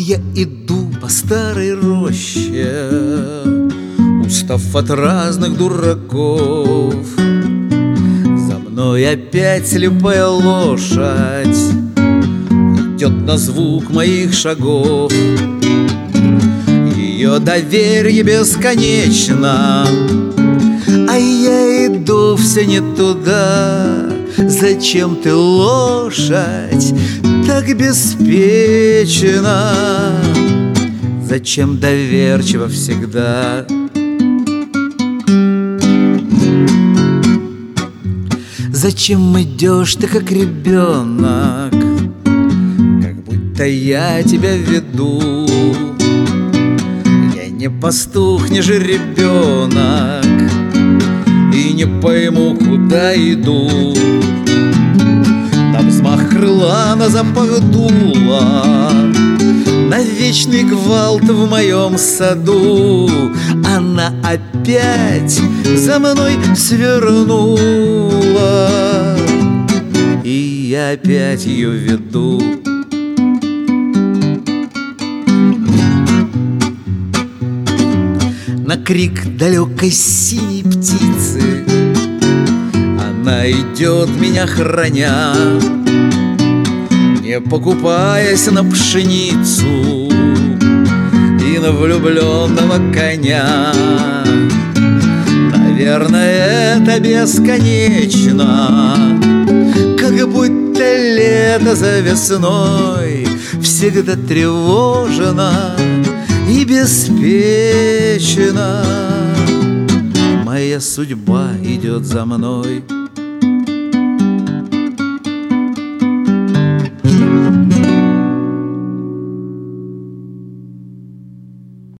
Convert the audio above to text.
я иду по старой роще, устав от разных дураков. За мной опять слепая лошадь идет на звук моих шагов. Ее доверие бесконечно, а я иду все не туда. Зачем ты, лошадь, так беспечна? Зачем доверчиво всегда? Зачем идешь ты, как ребенок, как будто я тебя веду? Я не пастух, не жеребенок, и не пойму, куда иду. На взмах крыла, на запах дула, на вечный гвалт в моем саду. Она опять за мной свернула, и я опять ее веду. На крик далекой синей птицы она идет, меня храня, не покупаясь на пшеницу и на влюбленного коня. Наверное, это бесконечно, как будто лето за весной всегда тревожно и беспечна. Моя судьба идет за мной.